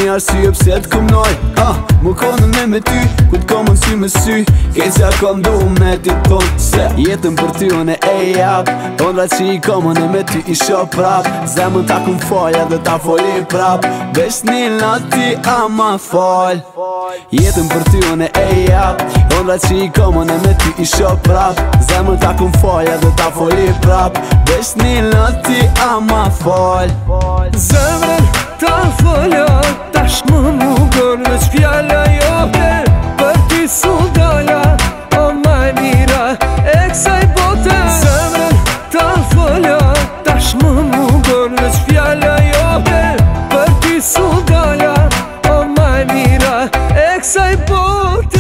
një arsye pse t'kumnoj Mu konën me ty, ku t'kom në sy me sy Kecja kom du me ti ton Se jetën për ty unë e jap Ondra që i komën e me ty i shoh prap Zemën ta kum falja dhe ta foli prap Vesh një nati ama fal Jetën për ty unë e jap Ondra që i komën e me ty i shoh prap Zemën ta kum falja dhe ta foli prap Vesh një nati ama fal Zemrën ta folja Tash më mugor veç fjalla jote Për ti su dala O maj mira e kësaj bote Zemrën ta folja Tash më mugor veç fjalla jote Për ti su dala O maj mira e kësaj bote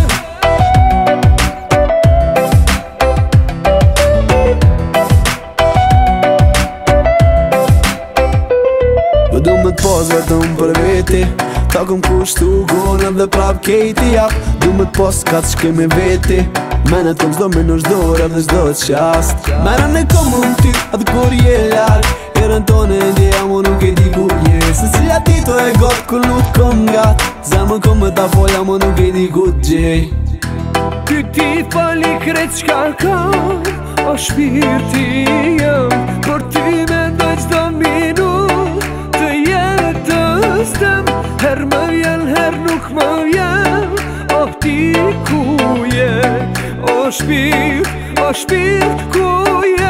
Du me t'pos vetëm për veti Ta kom kushtu gona dhe prap kejti jap Du me t'pos ka t'shkemi veti Mene t'kom zdo me në shdore dhe zdo t'qast Mene ne kom unë ty atë kur je larg Herën tonë e ndjeja mu nuk e di ku je Se cila ti to e got kur nuk kom gat Zemën kom me ta folja mu nuk e di ku t'gjej Ty ti fali krejt qka kam O shpirti jem Por ty me ndoj qdo minut Të jetës tem Her më vjen, her nuk më vjen O ti ku je O shpirt ku je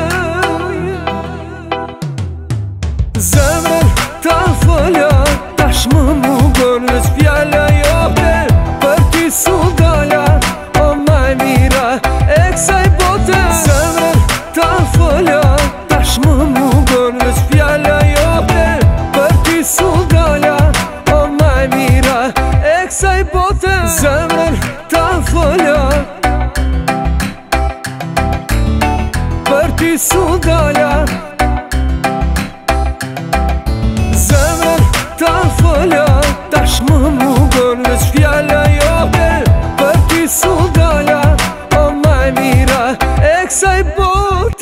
Zemrën ta folja Tash më mugor veç fjalla jote Për ti su dala O maj mira e kësaj bote Zemrën ta folja Tash më mugor veç fjalla jote Për ti su dala O maj mira e kësaj bote Zemrën ta folja Për ti su dala Zemrën ta folja Tash më mugor veç fjalla jote Për ti su dala O maj mira e kësaj bote